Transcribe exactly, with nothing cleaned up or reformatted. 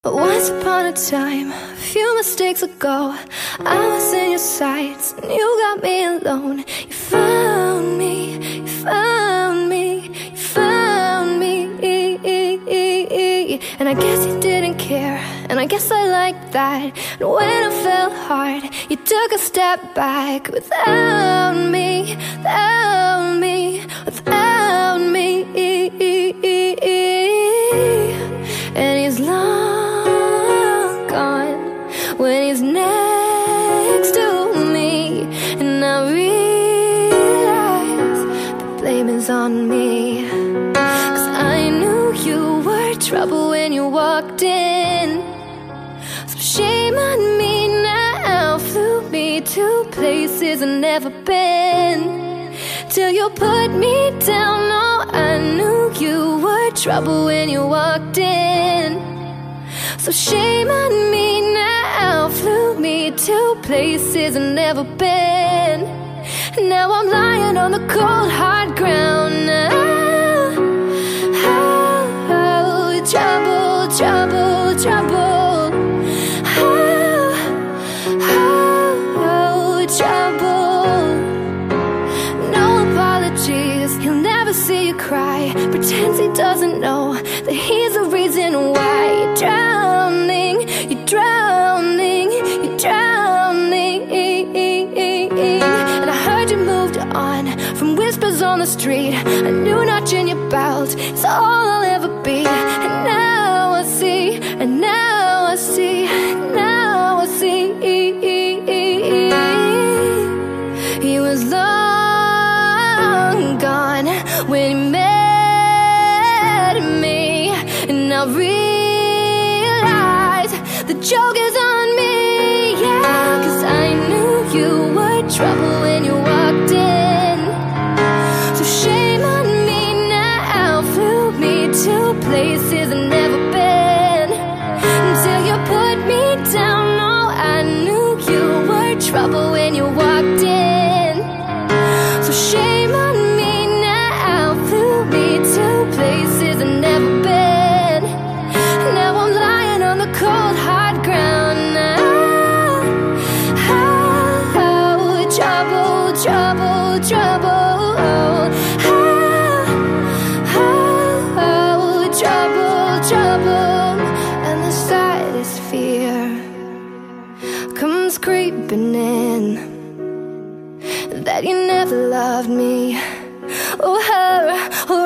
Once upon a time, a few mistakes ago, I was in your sights and you got me alone. You found me, you found me, you found me. And I guess you didn't care, and I guess I liked that. And when it felt hard, you took a step back. Without me, without me, without me. And he's long gone when he's next to me, and I realize the blame is on me. Cause I knew you were trouble when you walked in, so shame on me now. Flew me to places I've never been, till you put me down. Oh, I knew you were trouble when you walked in, so shame on me now. Flew me to places I've never been, and now I'm lying on the cold hard ground now. Oh, oh, trouble, trouble, trouble. Oh, oh, oh, trouble. No apologies, he'll never see you cry. Pretends he doesn't know that he's the reason why you're drowning, you're drowning, you're drowning. And I heard you moved on from whispers on the street. A new notch in your belt, it's all I'll ever be. And now I see, and now I see, now I see. He was long gone when he met me, and I realize the joke is on me. Yeah, cause I knew you were trouble when you walked in, so shame on me now. Flew me to places I've never been, until you put me down. Oh, I knew you were trouble when you walked in, so shame on me now. Flew me to places I've never been, now I'm lying on the cold hard ground now. Oh, oh, trouble, trouble, trouble. Oh, oh, oh, trouble, trouble. And the saddest fear comes creeping in, that you never loved me, or her, or